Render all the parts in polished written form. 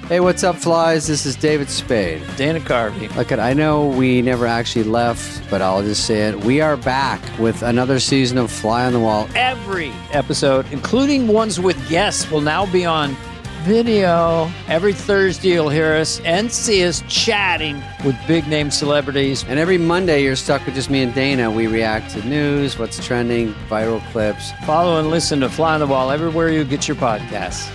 Hey, what's up, flies? This is David Spade. Dana Carvey. Look, I know we never actually left, but I'll just say it. We are back with another season of Fly on the Wall. Every episode, including ones with guests, will now be on video. Every Thursday, you'll hear us and see us chatting with big-name celebrities. And every Monday, you're stuck with just me and Dana. We react to news, what's trending, viral clips. Follow and listen to Fly on the Wall everywhere you get your podcasts.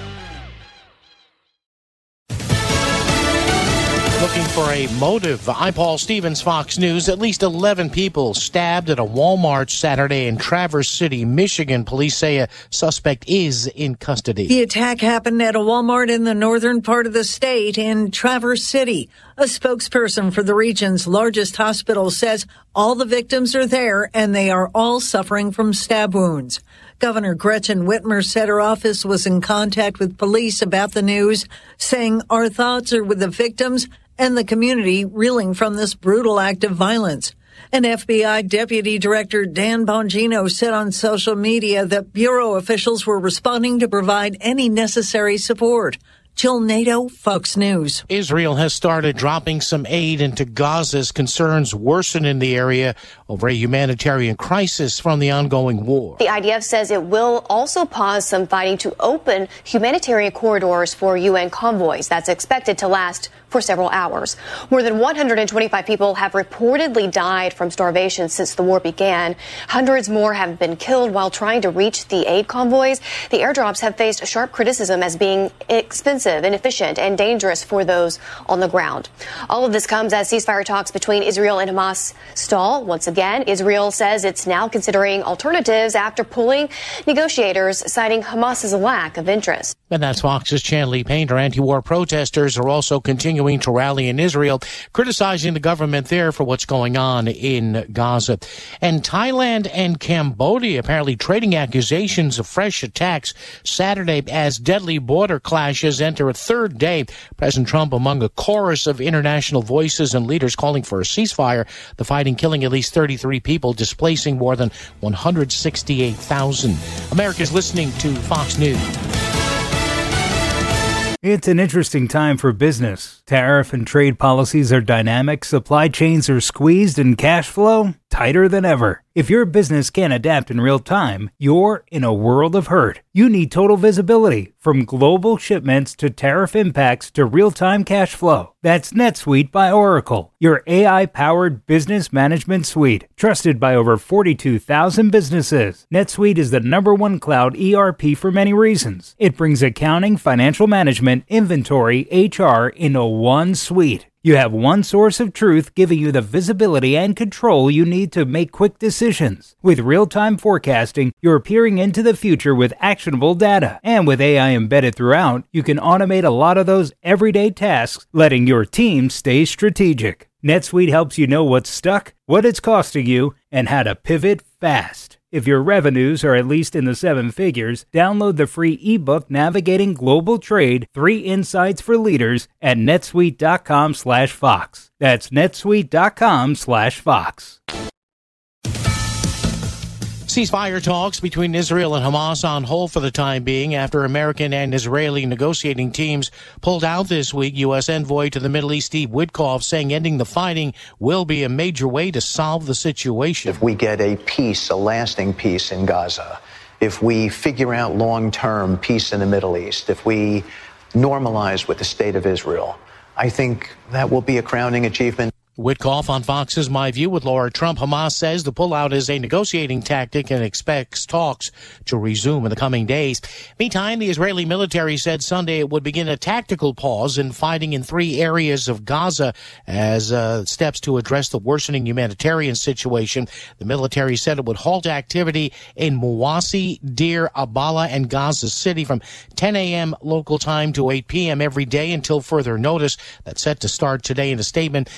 Looking for a motive. I'm Paul Stevens, Fox News. At least 11 people stabbed at a Walmart Saturday in Traverse City, Michigan. Police say a suspect is in custody. The attack happened at a Walmart in the northern part of the state in Traverse City. A spokesperson for the region's largest hospital says all the victims are there and they are all suffering from stab wounds. Governor Gretchen Whitmer said her office was in contact with police about the news, saying our thoughts are with the victims and the community reeling from this brutal act of violence. An FBI Deputy Director Dan Bongino said on social media that Bureau officials were responding to provide any necessary support. Jill Nato, Fox News. Israel has started dropping some aid into Gaza as concerns worsen in the area over a humanitarian crisis from the ongoing war. The IDF says it will also pause some fighting to open humanitarian corridors for UN convoys. That's expected to last for several hours. More than 125 people have reportedly died from starvation since the war began. Hundreds more have been killed while trying to reach the aid convoys. The airdrops have faced sharp criticism as being expensive, inefficient, and dangerous for those on the ground. All of this comes as ceasefire talks between Israel and Hamas stall. Once again, Israel says it's now considering alternatives after pulling negotiators, citing Hamas's lack of interest. And that's Fox's Chanley Painter. Anti-war protesters are also continuing to rally in Israel, criticizing the government there for what's going on in Gaza. And Thailand and Cambodia apparently trading accusations of fresh attacks Saturday as deadly border clashes enter a third day. President Trump among a chorus of international voices and leaders calling for a ceasefire. The fighting killing at least 33 people, displacing more than 168,000. America's listening to Fox News. It's an interesting time for business. Tariff and trade policies are dynamic, supply chains are squeezed, and cash flow tighter than ever. If your business can't adapt in real time, you're in a world of hurt. You need total visibility, from global shipments to tariff impacts to real-time cash flow. That's NetSuite by Oracle, your AI-powered business management suite, trusted by over 42,000 businesses. NetSuite is the #1 cloud ERP for many reasons. It brings accounting, financial management, inventory, HR into one suite. You have one source of truth giving you the visibility and control you need to make quick decisions. With real-time forecasting, you're peering into the future with actionable data. And with AI embedded throughout, you can automate a lot of those everyday tasks, letting your team stay strategic. NetSuite helps you know what's stuck, what it's costing you, and how to pivot fast. If your revenues are at least in the 7 figures, download the free ebook Navigating Global Trade, 3 Insights for Leaders at netsuite.com/Fox. That's netsuite.com/Fox. Ceasefire talks between Israel and Hamas on hold for the time being after American and Israeli negotiating teams pulled out this week. U.S. envoy to the Middle East, Steve Witkoff, saying ending the fighting will be a major way to solve the situation. If we get a peace, a lasting peace in Gaza, if we figure out long-term peace in the Middle East, if we normalize with the state of Israel, I think that will be a crowning achievement. Witkoff on Fox's My View with Laura Trump. Hamas says the pullout is a negotiating tactic and expects talks to resume in the coming days. Meantime, the Israeli military said Sunday it would begin a tactical pause in fighting in 3 areas of Gaza as steps to address the worsening humanitarian situation. The military said it would halt activity in Mawasi, Deir, Abala, and Gaza City from 10 a.m. local time to 8 p.m. every day until further notice. That's set to start today. In a statement, the military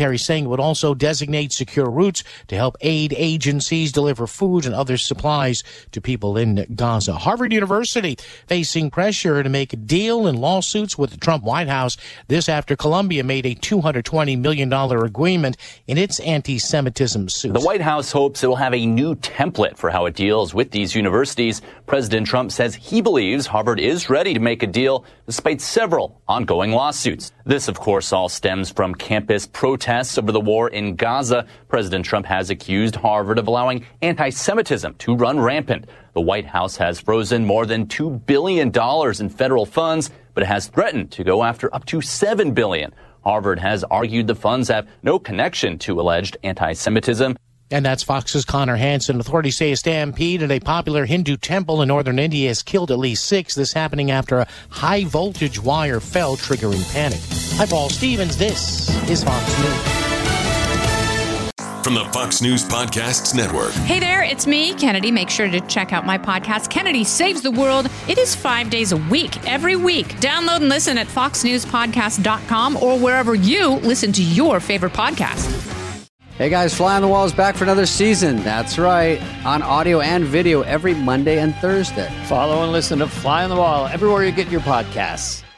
secretary saying it would also designate secure routes to help aid agencies deliver food and other supplies to people in Gaza. Harvard University facing pressure to make a deal in lawsuits with the Trump White House. This after Columbia made a $220 million agreement in its anti-Semitism suit. The White House hopes it will have a new template for how it deals with these universities. President Trump says he believes Harvard is ready to make a deal despite several ongoing lawsuits. This, of course, all stems from campus protests over the war in Gaza. President Trump has accused Harvard of allowing anti-Semitism to run rampant. The White House has frozen more than $2 billion in federal funds, but it has threatened to go after up to $7 billion. Harvard has argued the funds have no connection to alleged anti-Semitism. And that's Fox's Connor Hansen. Authorities say a stampede at a popular Hindu temple in northern India has killed at least 6. This happening after a high-voltage wire fell, triggering panic. I'm Paul Stevens. This is Fox News. From the Fox News Podcasts Network. Hey there, it's me, Kennedy. Make sure to check out my podcast, Kennedy Saves the World. It is 5 days a week, every week. Download and listen at foxnewspodcast.com or wherever you listen to your favorite podcast. Hey guys, Fly on the Wall is back for another season. That's right, on audio and video every Monday and Thursday. Follow and listen to Fly on the Wall everywhere you get your podcasts.